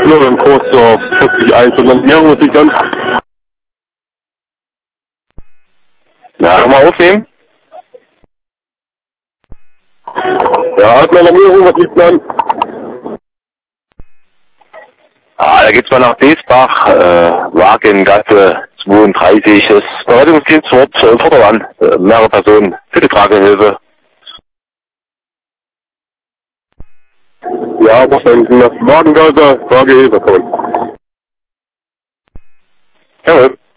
nur im Kurs zur 41 und dann hier muss ich dann... Ja, nochmal aufnehmen. Ja, hat man noch mehr, was liegt dann? Ah, da geht's mal nach Desbach, Wagengasse 32. Das Bereitungsdienst wird Vordermann, mehrere Personen für die Tragehilfe. Ja, wahrscheinlich in der Wagengasse, Fragehilfe kommen. Jawohl.